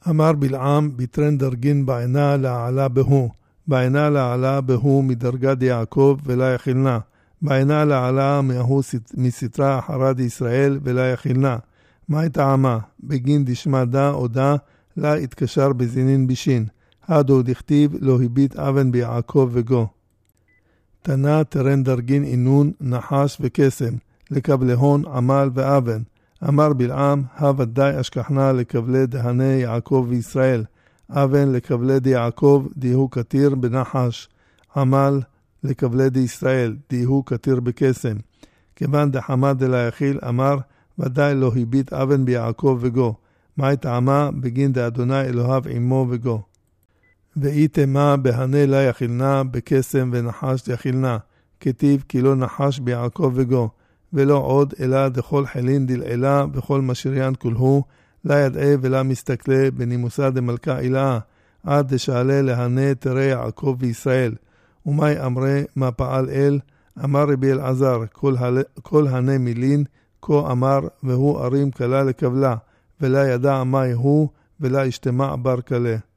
אמר בלעם בתרן דרגין בעינה לעלה בהו, בעינה לעלה בהו מדרגת יעקב ולה יחילנה, בעינה לעלה מסתרה אחרד ישראל ולה יחילנה. מה טעמה? בגין דשמא דה או דה לה התקשר בזינין בישין, הדו דכתיב לא הביט אבן ביעקב וגו. תנה תרן דרגין אינון נחש וקסם, לקבלהון עמל ואבן. אמר בלעם, הוודאי אשכחנה לקבלי דהני יעקב וישראל, אבן לקבלי די יעקב דיהו כתיר בנחש, עמל לקבלי די ישראל דיהו כתיר בקסם. כיוון דחמד דלה יחיל אמר, ודאי לא הביט אבן ביעקב וגו. מה טעמה? בגין דאדוני אלוהיו עמו וגו. ואיתמה בהנה לה יחילנה, בקסם ונחש יחילנה, כתיב כי לא נחש ביעקב וגו, ולא עוד אלא דכל חילין דלעילה וכל משריין כולהו, לה ידעה ולה מסתכלה בנימוסה דמלכה אילאה, עד דשאלה להנה תרא יעקב וישראל. ומאי אמרה מה פעל אל? אמר רבי אלעזר, כל הנה מילין, כה אמר, והוא ארים כלה לקבלה, ולה ידע מה הוא, ולה ישתמע בר כלה.